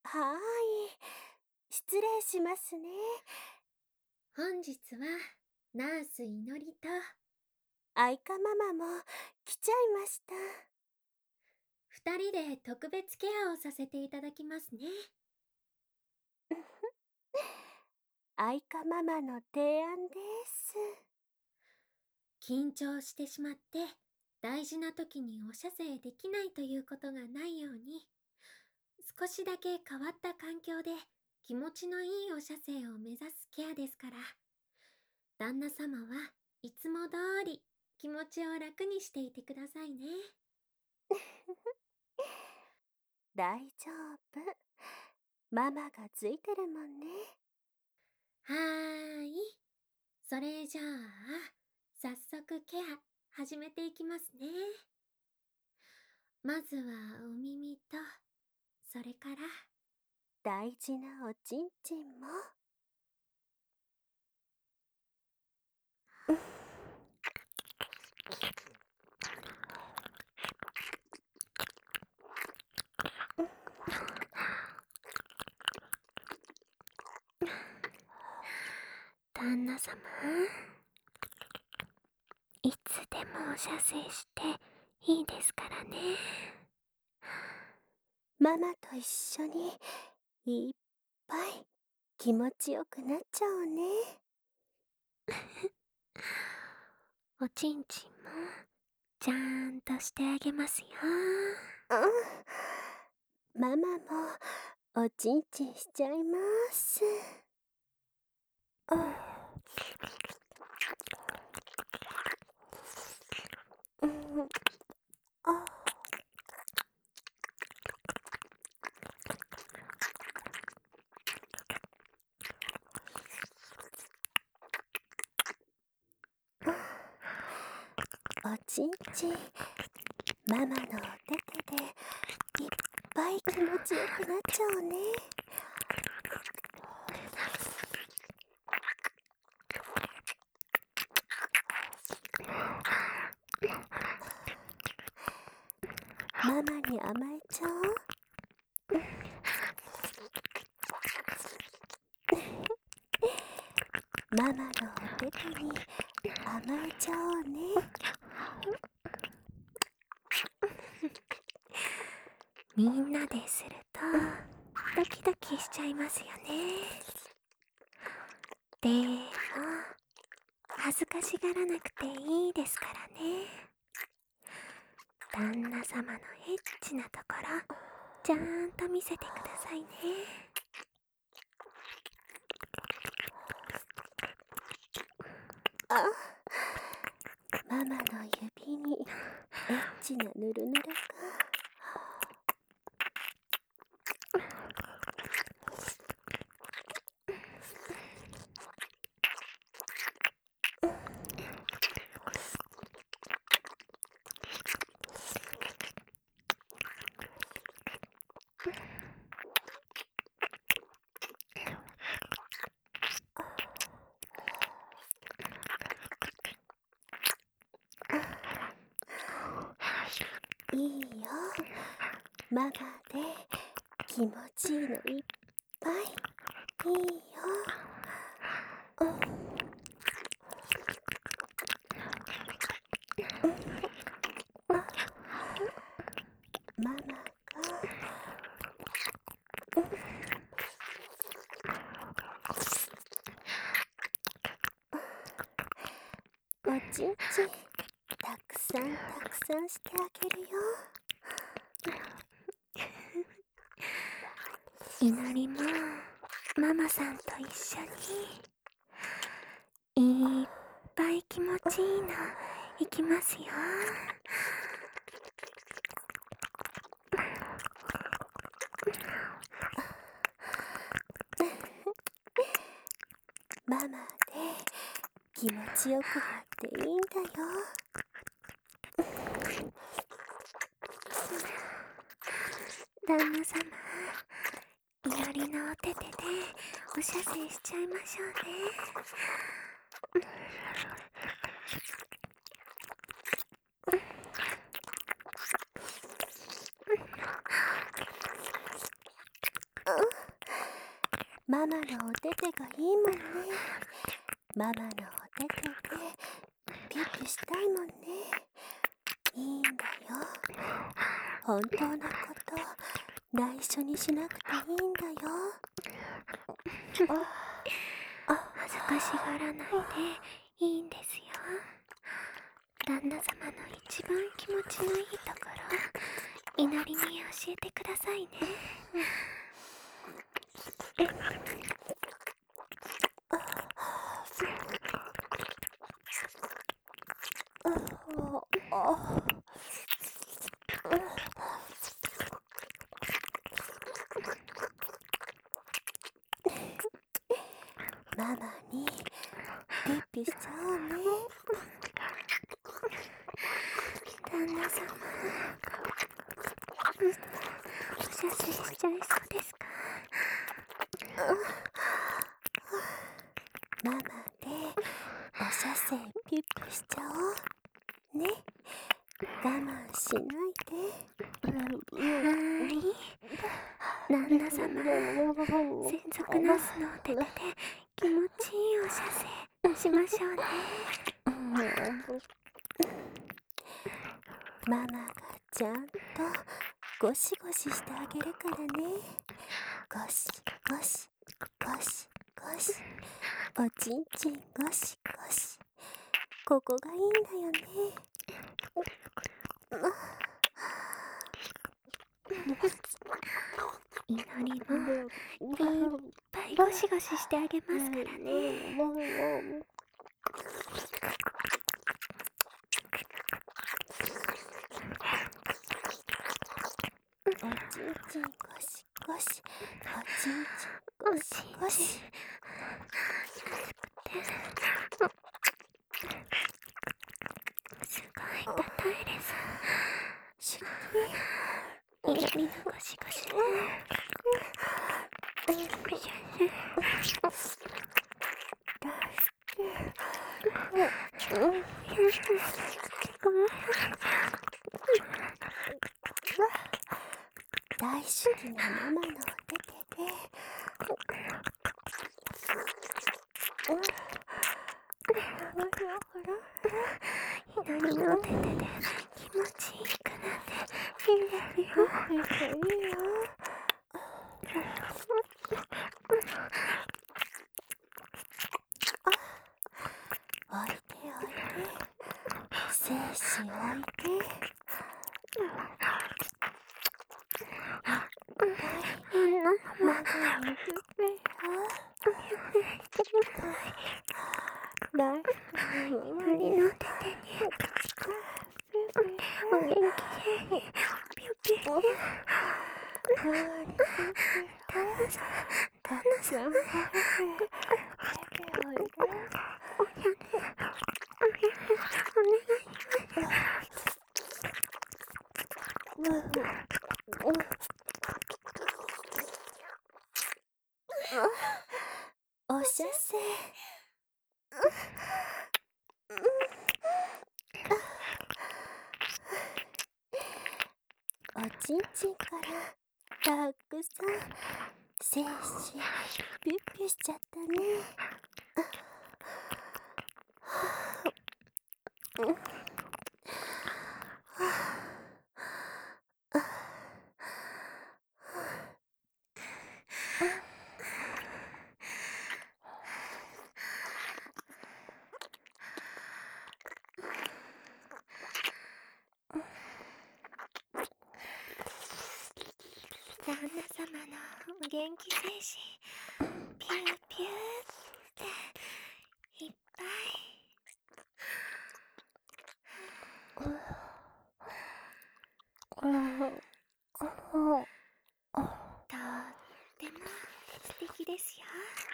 はーい。失礼しますね。 本日はナースいのりと愛花ママも来ちゃいました。 二人で特別ケアをさせていただきますね。 愛花ママの提案です。 緊張してしまって大事な時にお射精できないということがないように、少しだけ変わった環境で気持ちのいいお射精を目指すケアですから、旦那様はいつも通り気持ちを楽にしていてくださいね。 大丈夫。ママがついてるもんね。 はーい。それじゃあ、早速ケア始めていきますね。まずはお耳と、それから、 大事なおちんちんも。 旦那様、いつでもお射精していいですからね。 ママと一緒にいっぱい気持ちよくなっちゃおうね。 おちんちんもちゃんとしてあげますよ。 うん。ママもおちんちんしちゃいます。うん。あ、おちんちん、ママのお手手でいっぱい気持ちよくなっちゃおうね。ママに甘えちゃおう。ママのお手手に甘えちゃおうね。 みんなでするとドキドキしちゃいますよね。でも恥ずかしがらなくていいですからね。旦那様のエッチなところちゃんと見せてくださいね。 あ、ママの指にエッチなぬるぬるが。いいよ。ママで気持ちいいのいっぱい。いいよ。ママがおちんちんたくさんたくさんしてあげるよ。 いのりもママさんと一緒にいっぱい気持ちいいのいきますよ。 ママで気持ちよくなっていいんだよ。 旦那様、いのりのお手手でお射精しちゃいましょうね。 ママのお手手がいいもんね。ママのお手手でピュッピュしたいもんね。いいんだよ。本当のこと内緒にしなくていいんだよ。 恥ずかしがらないでいいんですよ。旦那様の一番気持ちのいいところ、祈りに教えてくださいね。 ママにピッピしちゃおうね。 旦那様、おしゃせしちゃいそうですか？ ママでおしゃせピッピしちゃおうね。我慢しないで。 はーい。旦那様、専属ナースのお手手で気持ちいいおしゃせしましょうね。 ママがちゃんとゴシゴシしてあげるからね。ゴシゴシゴシゴシ、おちんちんゴシゴシ。ここがいいんだよね。 祈りもいっぱいゴシゴシしてあげますからね。 おちんちんゴシゴシ、おちんちんゴシゴシ。 すごい硬いです。祈りのゴシゴシ。 大好きなママのお手手で祈りのお手手で気持ちいいくなっていいんですよ。 いいよ。おいでおいで。精子おいで。ママにプペよ。 祈りのお手手にお元気でピュピュピュ。旦那様、おやおしゃせ。おちんちんからたくさん精子ピュッピュしちゃったね。 旦那様のお元気精子ピューピューっていっぱい。とっても素敵ですよ。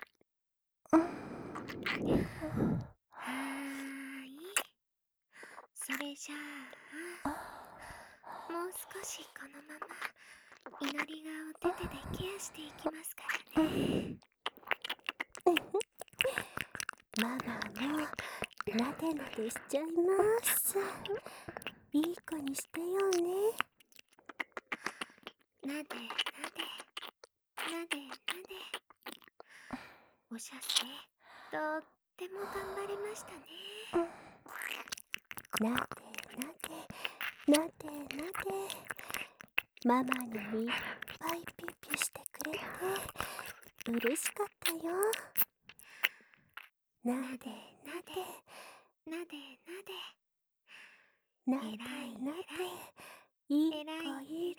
はーい。それじゃあ、もう少しこのまま祈りがお手手でケアしていきますからね。 ママもなでなでしちゃいます。いい子にしてよね。 なでなでなおしゃせ、とっても頑張りましたね。 なでなでなでなで、ママにいっぱいピュピュしてくれて嬉しかったよ。なでなでなでなで。 なでなで、いい子いい